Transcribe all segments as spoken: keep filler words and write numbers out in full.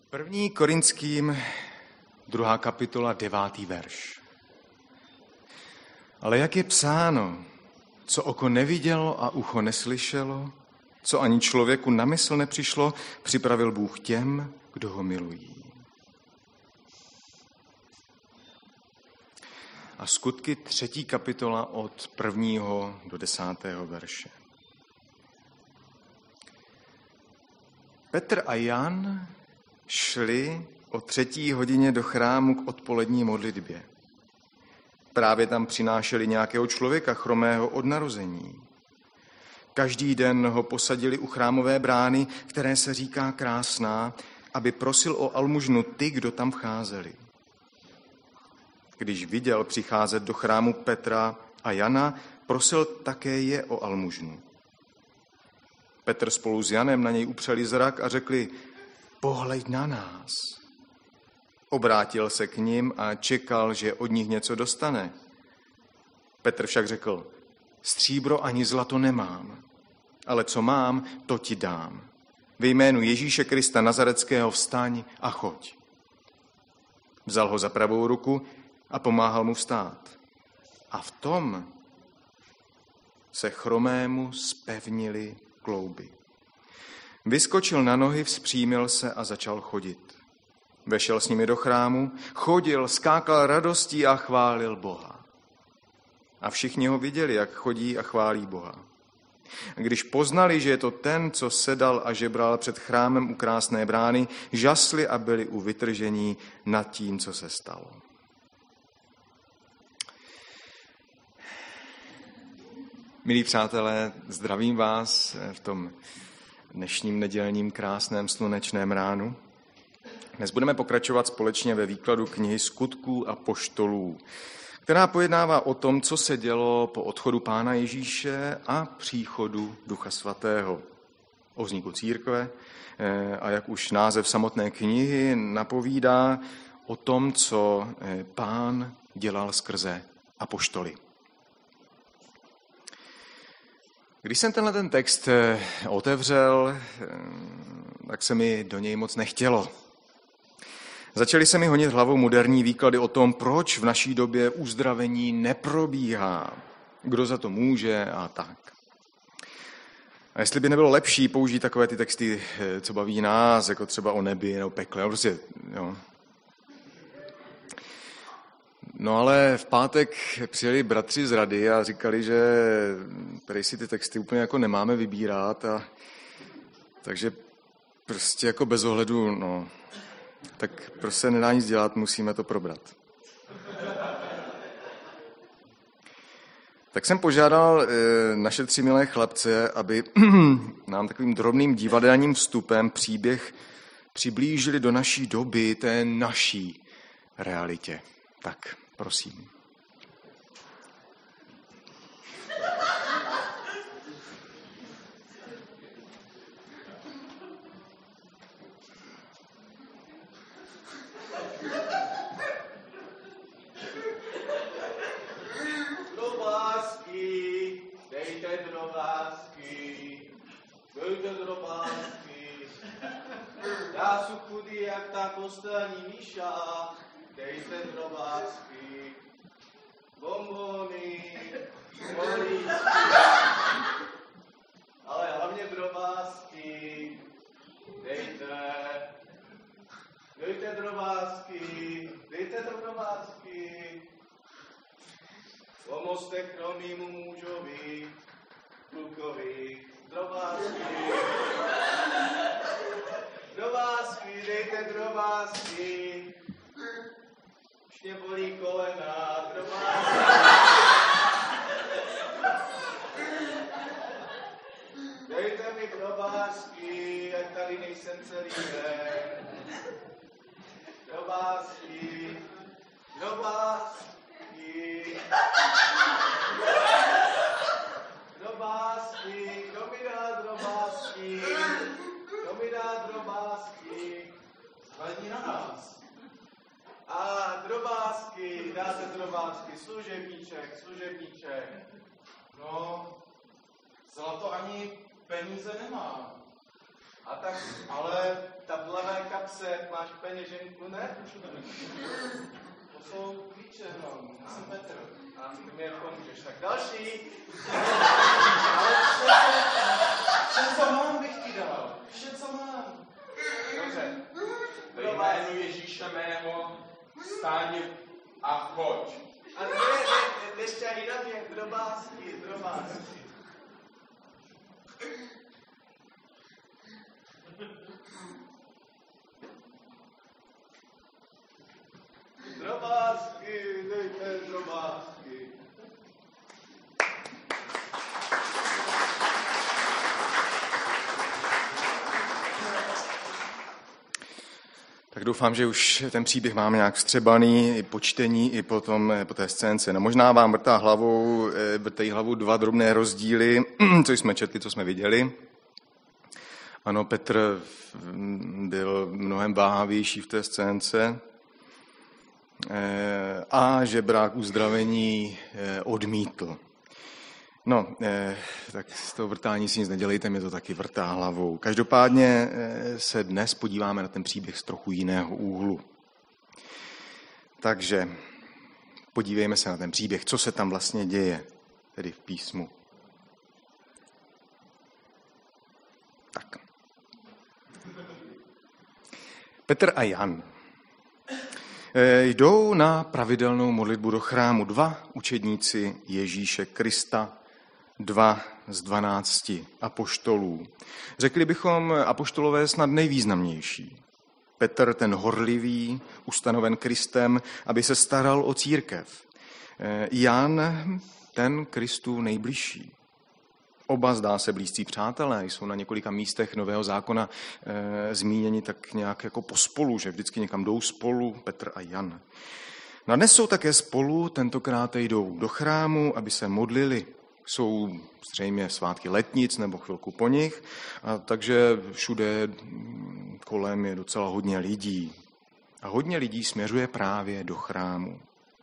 První Korinským, druhá kapitola, devátý verš. Ale jak je psáno, co oko nevidělo a ucho neslyšelo, co ani člověku na mysl nepřišlo, připravil Bůh těm, kdo ho milují. A Skutky třetí kapitola od prvního do desátého verše. Petr a Jan šli o třetí hodině do chrámu k odpolední modlitbě. Právě tam přinášeli nějakého člověka chromého od narození. Každý den ho posadili u chrámové brány, které se říká Krásná, aby prosil o almužnu ty, kdo tam vcházeli. Když viděl přicházet do chrámu Petra a Jana, prosil také je o almužnu. Petr spolu s Janem na něj upřeli zrak a řekli: Pohleď na nás. Obrátil se k nim a čekal, že od nich něco dostane. Petr však řekl: Stříbro ani zlato nemám, ale co mám, to ti dám. Ve jménu Ježíše Krista Nazareckého vstaň a choď. Vzal ho za pravou ruku a pomáhal mu vstát. A v tom se chromému zpevnili klouby. Vyskočil na nohy, vzpřímil se a začal chodit. Vešel s nimi do chrámu, chodil, skákal radostí a chválil Boha. A všichni ho viděli, jak chodí a chválí Boha. A když poznali, že je to ten, co sedal a žebral před chrámem u Krásné brány, žasli a byli u vytržení nad tím, co se stalo. Milí přátelé, zdravím vás v tom dnešním nedělním krásném slunečném ránu. Dnes budeme pokračovat společně ve výkladu knihy Skutků apoštolů, která pojednává o tom, co se dělo po odchodu Pána Ježíše a příchodu Ducha Svatého, o vzniku církve a jak už název samotné knihy napovídá, o tom, co Pán dělal skrze apoštoly. Když jsem tenhle ten text otevřel, tak se mi do něj moc nechtělo. Začaly se mi honit hlavou moderní výklady o tom, proč v naší době uzdravení neprobíhá, kdo za to může a tak. A jestli by nebylo lepší použít takové ty texty, co baví nás, jako třeba o nebi nebo pekle, no prostě, jo. No ale v pátek přijeli bratři z rady a říkali, že tady si ty texty úplně jako nemáme vybírat, a takže prostě jako bez ohledu, no, tak prostě nedá nic dělat, musíme to probrat. Tak jsem požádal e, naše tři milé chlapce, aby nám takovým drobným divadelním vstupem příběh přiblížili do naší doby, té naší realitě. Tak, prosím. Drobásky, dejte drobásky, dejte drobásky. Já jsem chudý jak ta kostelní míša, dejte drobásky, bombony, smolíčky, ale hlavně drobásky, dejte, dejte drobásky, dejte drobásky, pomozte chromýmu mužovi, klukovi, drobásky, drobásky, dejte drobásky. Už mě bolí kolena, drobásky. Dejte mi drobásky, ať tady nejsem celý den. Drobásky, drobásky. Drobásky, kdo mi dá drobásky? Kdo mi dá drobásky? Hledí na nás. A drobásky, dáte drobásky, služebníček, služebníček. No, zlato ani peníze nemá. A tak, ale ta v levé kapse, máš peněženku, ne? To jsou klíče, no. Já jsem Petr. A ty mi pomůžeš. Tak další. Ale vše, co, vše, co mám, bych ti dal. Vše, co mám. Dobře. Ve jménu Ježíše mého vstáň a choď. A ne, ne, nešťají na mě, drobásky, drobásky. Drobásky, dejte drobásky. Tak doufám, že už ten příběh máme nějak vstřebaný i po čtení, i po, tom, po té scénce. No možná vám vrtá hlavou, vrtají hlavou dva drobné rozdíly, co jsme četli, co jsme viděli. Ano, Petr byl mnohem váhavější v té scénce a žebrák uzdravení odmítl. No, tak z toho vrtání si nic nedělejte, mě to taky vrtá hlavou. Každopádně se dnes podíváme na ten příběh z trochu jiného úhlu. Takže podívejme se na ten příběh, co se tam vlastně děje, tedy v písmu. Tak. Petr a Jan jdou na pravidelnou modlitbu do chrámu. Dva učedníci Ježíše Krista, dva z dvanácti apoštolů. Řekli bychom apoštolové snad nejvýznamnější. Petr, ten horlivý, ustanoven Kristem, aby se staral o církev. Jan, ten Kristu nejbližší. Oba, zdá se, blízcí přátelé, jsou na několika místech Nového zákona e, zmíněni tak nějak jako pospolu, že vždycky někam jdou spolu, Petr a Jan. No a dnes jsou také spolu, tentokrát jdou do chrámu, aby se modlili. Jsou zřejmě svátky letnic nebo chvilku po nich, a takže všude kolem je docela hodně lidí. A hodně lidí směřuje právě do chrámu.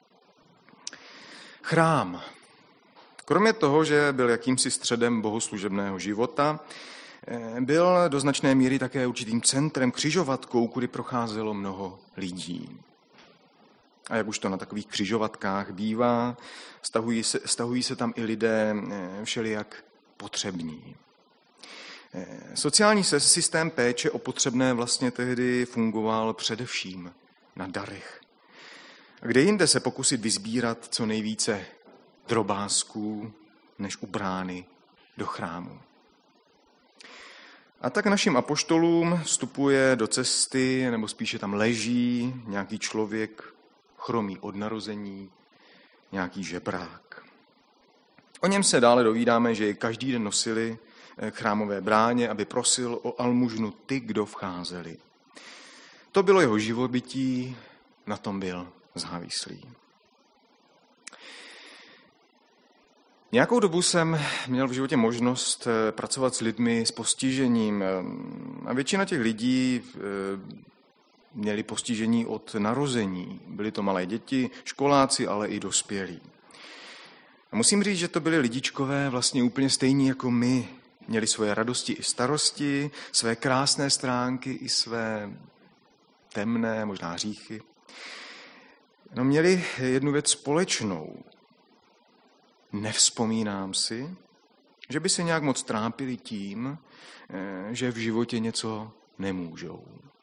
Chrám. Kromě toho, že byl jakýmsi středem bohoslužebného života, byl do značné míry také určitým centrem, křižovatkou, kudy procházelo mnoho lidí. A jak už to na takových křižovatkách bývá, stahují se, stahují se tam i lidé všelijak potřební. Sociální systém péče o potřebné vlastně tehdy fungoval především na darech. A kde jinde se pokusit vysbírat co nejvíce drobásků, než u brány do chrámu. A tak našim apoštolům vstupuje do cesty, nebo spíše tam leží nějaký člověk chromý od narození, nějaký žebrák. O něm se dále dovídáme, že je každý den nosili k chrámové bráně, aby prosil o almužnu ty, kdo vcházeli. To bylo jeho živobytí, na tom byl závislý. Nějakou dobu jsem měl v životě možnost pracovat s lidmi s postižením a většina těch lidí měli postižení od narození. Byly to malé děti, školáci, ale i dospělí. A musím říct, že to byli lidičkové vlastně úplně stejní jako my. Měli svoje radosti i starosti, své krásné stránky i své temné, možná hříchy. No, měli jednu věc společnou. Nevzpomínám si, že by se nějak moc trápili tím, že v životě něco nemůžou.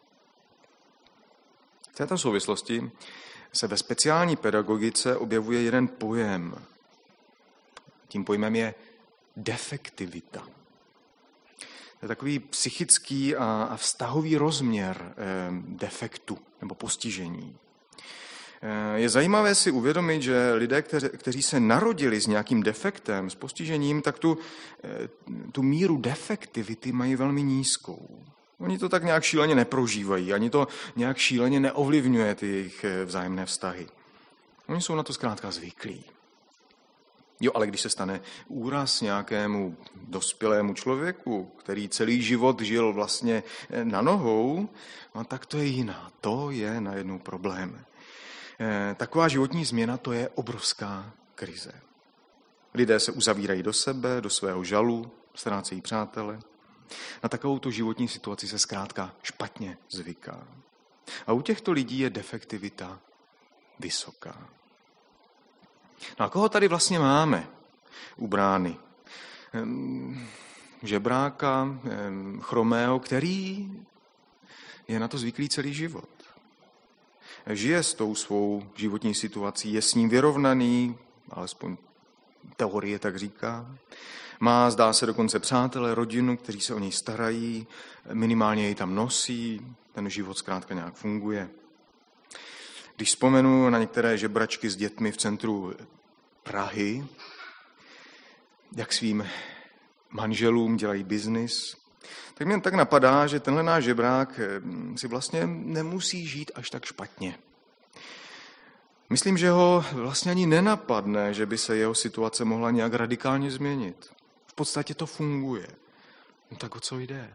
V této souvislosti se ve speciální pedagogice objevuje jeden pojem. Tím pojmem je defektivita. To je takový psychický a vztahový rozměr defektu nebo postižení. Je zajímavé si uvědomit, že lidé, kteři, kteří se narodili s nějakým defektem, s postižením, tak tu, tu míru defektivity mají velmi nízkou. Oni to tak nějak šíleně neprožívají, ani to nějak šíleně neovlivňuje ty jejich vzájemné vztahy. Oni jsou na to zkrátka zvyklí. Jo, ale když se stane úraz nějakému dospělému člověku, který celý život žil vlastně na nohou, no, tak to je jiná. To je najednou problém. Taková životní změna, to je obrovská krize. Lidé se uzavírají do sebe, do svého žalu, ztrácejí přátele. Na takovou tu životní situaci se zkrátka špatně zvyká. A u těchto lidí je defektivita vysoká. No a koho tady vlastně máme u brány? Žebráka, chromého, který je na to zvyklý celý život. Žije s tou svou životní situací, je s ním vyrovnaný, alespoň teorie tak říká. Má, zdá se, dokonce přátele, rodinu, kteří se o něj starají, minimálně jej tam nosí, ten život zkrátka nějak funguje. Když vzpomenu na některé žebračky s dětmi v centru Prahy, jak svým manželům dělají biznis, tak mě tak napadá, že tenhle náš žebrák si vlastně nemusí žít až tak špatně. Myslím, že ho vlastně ani nenapadne, že by se jeho situace mohla nějak radikálně změnit. V podstatě to funguje. No tak o co jde?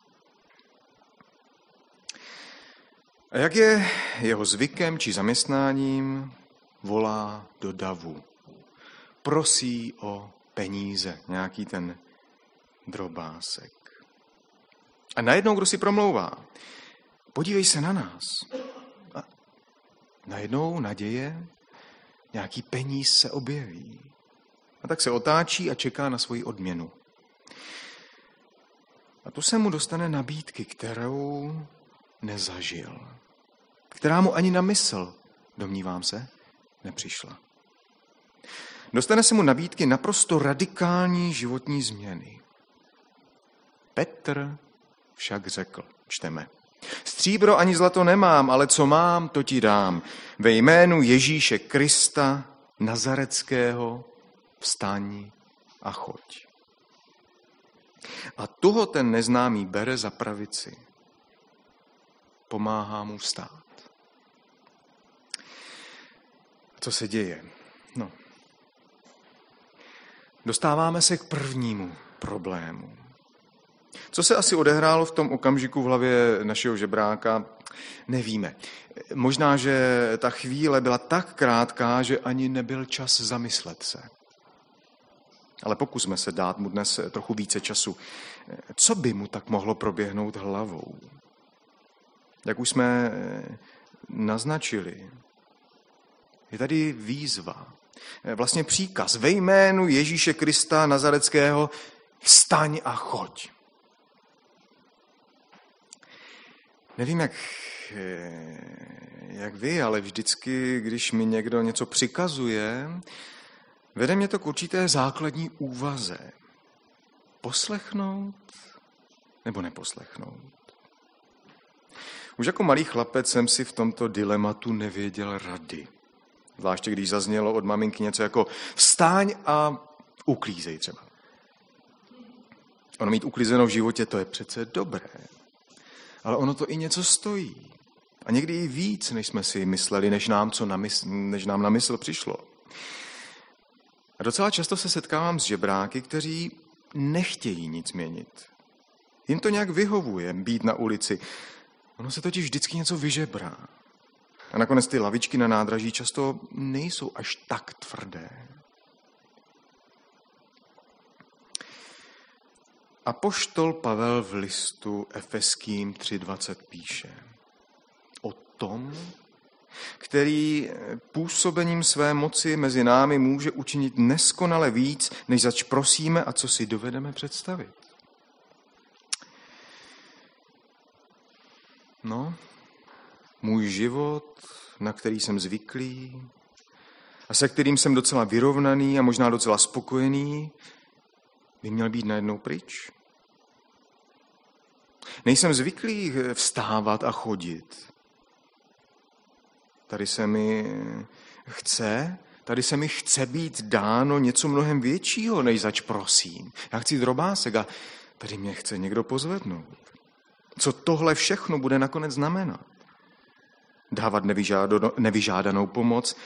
A jak je jeho zvykem či zaměstnáním, volá do davu. Prosí o peníze, nějaký ten drobásek. A najednou kdo si promlouvá? Podívej se na nás. A najednou naděje, nějaký peníz se objeví. A tak se otáčí a čeká na svoji odměnu. A tu se mu dostane nabídky, kterou nezažil. Která mu ani na mysl, domnívám se, nepřišla. Dostane se mu nabídky naprosto radikální životní změny. Petr však řekl, čteme, stříbro ani zlato nemám, ale co mám, to ti dám. Ve jménu Ježíše Krista Nazareckého vstaň a choď. A toho ten neznámý bere za pravici. Pomáhá mu vstát. Co se děje? No. Dostáváme se k prvnímu problému. Co se asi odehrálo v tom okamžiku v hlavě našeho žebráka, nevíme. Možná, že ta chvíle byla tak krátká, že ani nebyl čas zamyslet se. Ale pokusme se dát mu dnes trochu více času. Co by mu tak mohlo proběhnout hlavou? Jak už jsme naznačili, je tady výzva, vlastně příkaz. Ve jménu Ježíše Krista Nazareckého vstaň a choď. Nevím, jak, jak vy, ale vždycky, když mi někdo něco přikazuje, vede mě to k určité základní úvaze. Poslechnout nebo neposlechnout? Už jako malý chlapec jsem si v tomto dilematu nevěděl rady. Zvláště když zaznělo od maminky něco jako vstáň a uklízej třeba. Ono mít uklízeno v životě, to je přece dobré. Ale ono to i něco stojí. A někdy i víc, než jsme si mysleli, než nám, co na mysl, než nám na mysl přišlo. A docela často se setkávám s žebráky, kteří nechtějí nic měnit. Jim to nějak vyhovuje být na ulici. Ono se totiž vždycky něco vyžebrá. A nakonec ty lavičky na nádraží často nejsou až tak tvrdé. Apoštol Pavel v listu Efeským tři dvacet píše o tom, který působením své moci mezi námi může učinit neskonale víc, než zač prosíme a co si dovedeme představit. No, můj život, na který jsem zvyklý a se kterým jsem docela vyrovnaný a možná docela spokojený, by měl být najednou pryč. Nejsem zvyklý vstávat a chodit. Tady se mi chce, tady se mi chce být dáno něco mnohem většího, než zač prosím. Já chci drobásek a tady mě chce někdo pozvednout. Co tohle všechno bude nakonec znamenat? Dávat nevyžádanou pomoc.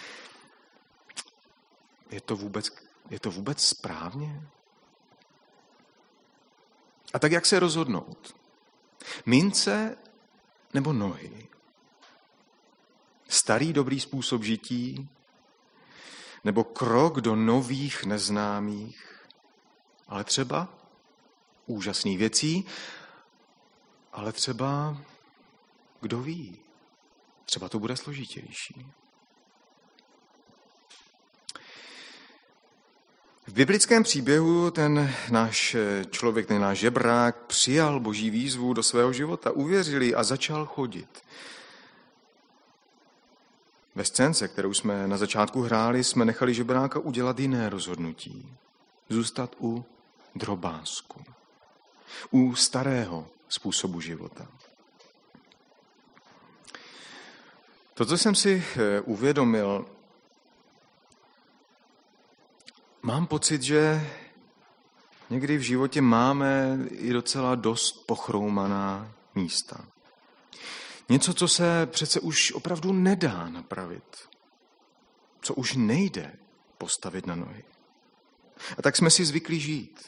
Je to vůbec, je to vůbec správně? A tak jak se rozhodnout? Mince nebo nohy? Starý dobrý způsob žití? Nebo krok do nových neznámých? Ale třeba úžasných věcí, ale třeba, kdo ví, třeba to bude složitější. V biblickém příběhu ten náš člověk, ten náš žebrák přijal Boží výzvu do svého života, uvěřil jí a začal chodit. Ve scénce, kterou jsme na začátku hráli, jsme nechali žebráka udělat jiné rozhodnutí. Zůstat u drobásku. U starého způsobu života. To, co jsem si uvědomil, mám pocit, že někdy v životě máme i docela dost pochroumaná místa. Něco, co se přece už opravdu nedá napravit. Co už nejde postavit na nohy. A tak jsme si zvykli žít.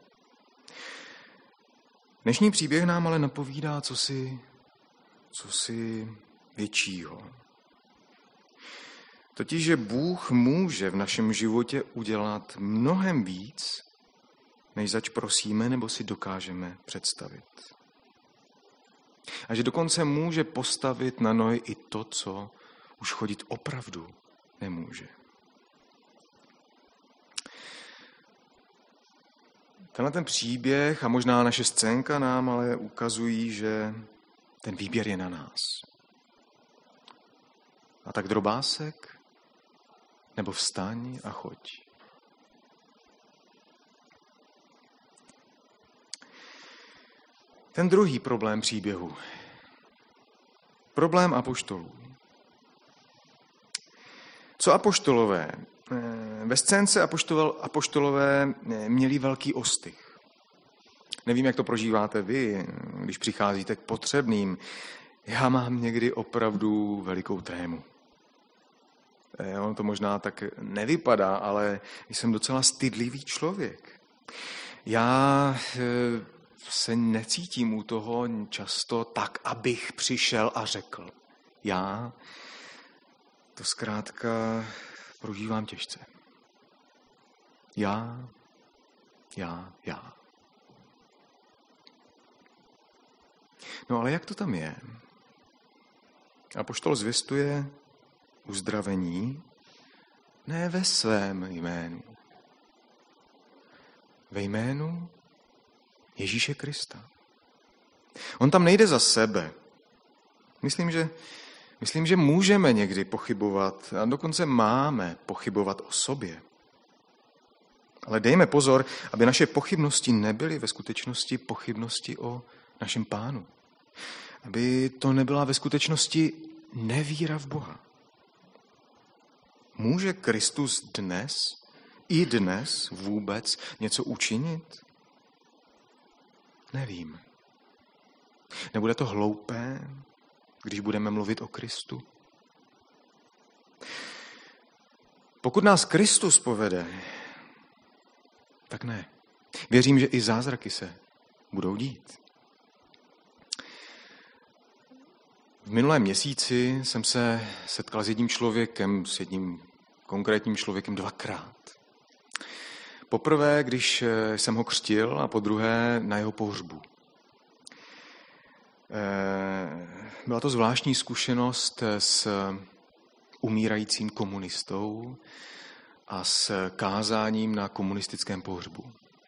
Dnešní příběh nám ale napovídá cosi, cosi většího. Totiž, že Bůh může v našem životě udělat mnohem víc, než zač prosíme nebo si dokážeme představit. A že dokonce může postavit na nohy i to, co už chodit opravdu nemůže. Tenhle ten příběh a možná naše scénka nám ale ukazují, že ten výběr je na nás. A tak drobásek, nebo vstaň a choď. Ten druhý problém příběhu. Problém apoštolů. Co apoštolové? Ve scénce apoštolové měli velký ostych. Nevím, jak to prožíváte vy, když přicházíte k potřebným. Já mám někdy opravdu velikou trému. Ono to možná tak nevypadá, ale jsem docela stydlivý člověk. Já se necítím u toho často tak, abych přišel a řekl. Já to zkrátka prožívám těžce. Já, já, já. No ale jak to tam je? Apoštol zvěstuje uzdravení ne ve svém jménu. Ve jménu Ježíše Krista. On tam nejde za sebe. Myslím, že, myslím, že můžeme někdy pochybovat a dokonce máme pochybovat o sobě. Ale dejme pozor, aby naše pochybnosti nebyly ve skutečnosti pochybnosti o našem Pánu. Aby to nebyla ve skutečnosti nevíra v Boha. Může Kristus dnes, i dnes vůbec něco učinit? Nevím. Nebude to hloupé, když budeme mluvit o Kristu? Pokud nás Kristus povede, tak ne. Věřím, že i zázraky se budou dít. V minulém měsíci jsem se setkal s jedním člověkem, s jedním konkrétním člověkem dvakrát. Poprvé, když jsem ho křtil, a podruhé na jeho pohřbu. Byla to zvláštní zkušenost s umírajícím komunistou a s kázáním na komunistickém pohřbu.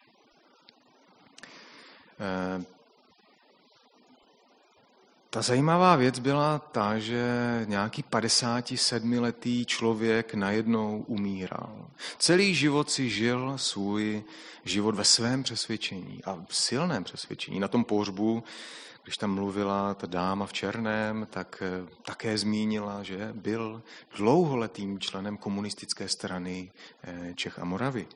Ta zajímavá věc byla ta, že nějaký padesátisedmiletý člověk najednou umíral. Celý život si žil svůj život ve svém přesvědčení a silném přesvědčení. Na tom pohřbu, když tam mluvila ta dáma v černém, tak také zmínila, že byl dlouholetým členem komunistické strany Čech a Moravy.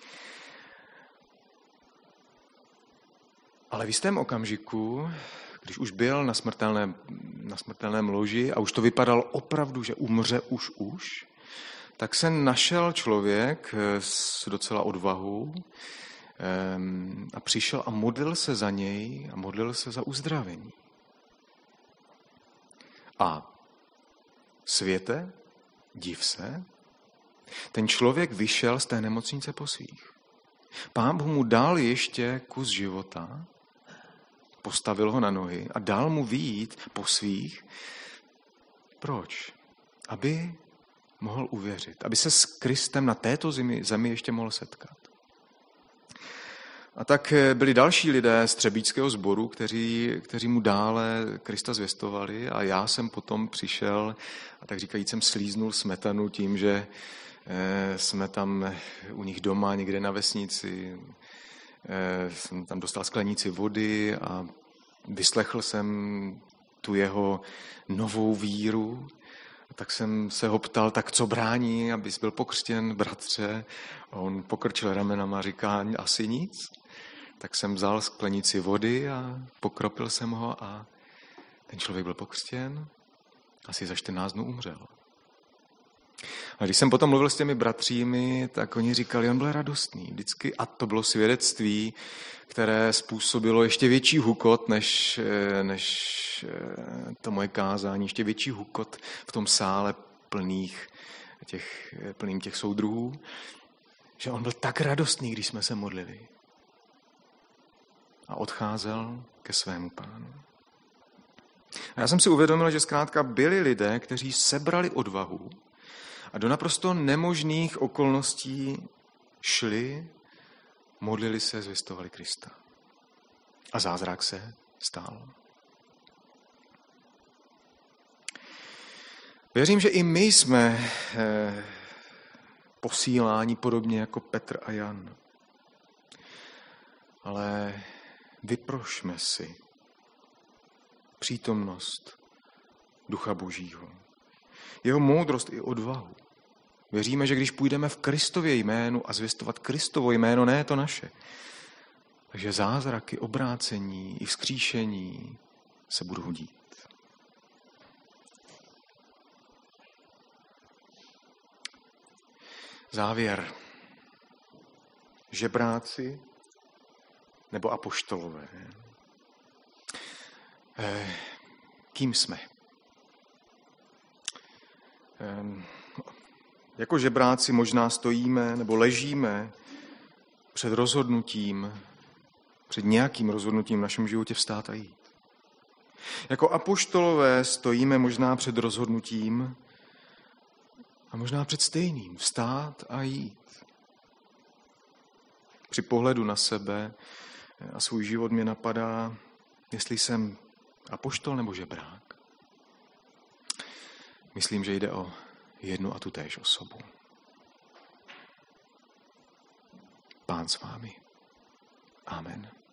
Ale v jistém okamžiku, když už byl na smrtelném, na smrtelném loži a už to vypadalo opravdu, že umře už už, tak se našel člověk s docela odvahou a přišel a modlil se za něj a modlil se za uzdravení. A světe, div se, ten člověk vyšel z té nemocnice po svých. Pán Bůh mu dal ještě kus života, postavil ho na nohy a dal mu vyjít po svých. Proč? Aby mohl uvěřit, aby se s Kristem na této zemi, zemi ještě mohl setkat. A tak byli další lidé z třebíčského sboru, kteří, kteří mu dále Krista zvěstovali a já jsem potom přišel a tak říkajíc jsem slíznul smetanu tím, že jsme tam u nich doma někde na vesnici, jsem tam dostal sklenici vody a vyslechl jsem tu jeho novou víru. Tak jsem se ho ptal, tak co brání, abys byl pokřtěn, bratře? A on pokrčil ramenama a říká, asi nic. Tak jsem vzal sklenici vody a pokropil jsem ho a ten člověk byl pokřtěn. Asi za čtrnáct dnů umřel. A když jsem potom mluvil s těmi bratřími, tak oni říkali, on byl radostný vždycky. A to bylo svědectví, které způsobilo ještě větší hukot, než, než to moje kázání. Ještě větší hukot v tom sále plných těch, plným těch soudruhů. Že on byl tak radostný, když jsme se modlili. A odcházel ke svému Pánu. A já jsem si uvědomil, že zkrátka byli lidé, kteří sebrali odvahu a do naprosto nemožných okolností šli, modlili se, zvěstovali Krista. A zázrak se stal. Věřím, že i my jsme posíláni podobně jako Petr a Jan. Ale vyprošme si přítomnost Ducha Božího. Jeho moudrost i odvahu. Věříme, že když půjdeme v Kristově jménu a zvěstovat Kristovo jméno, ne to naše, takže zázraky, obrácení i vzkříšení se budou dít. Závěr. Žebráci nebo apoštolové. Eh, kým jsme? Eh, jako žebráci možná stojíme nebo ležíme před rozhodnutím, před nějakým rozhodnutím v našem životě vstát a jít. Jako apoštolové stojíme možná před rozhodnutím a možná před stejným vstát a jít. Při pohledu na sebe a svůj život mě napadá, jestli jsem apoštol nebo žebrák. Myslím, že jde o jednu a tu též osobu. Pán s vámi. Amen.